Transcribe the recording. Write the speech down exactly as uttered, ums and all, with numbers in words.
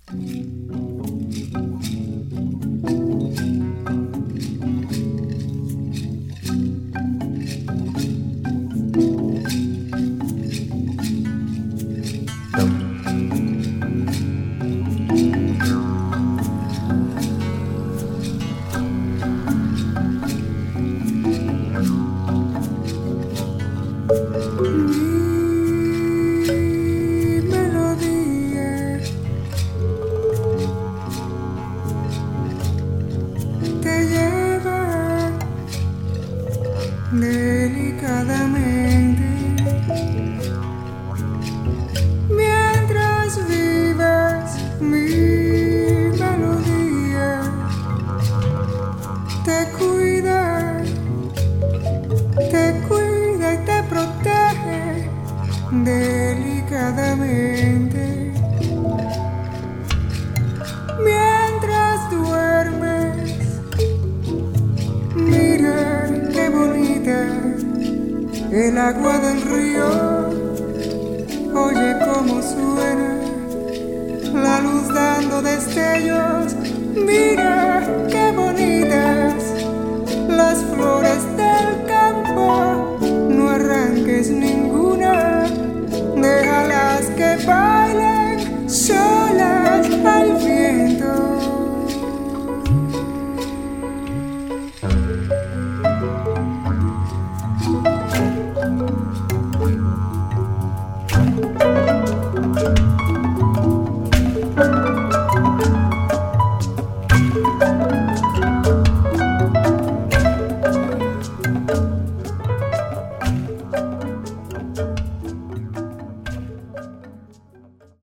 Delicadamente, mientras vives mi melodía, te cuida, te cuida y te protege delicadamente. Mientras duermes, mira qué bonita el agua del río, oye cómo suena la luz dando destellos. Mira qué bonitas las flores del campo, no arranques ninguna, déjalas que vayan.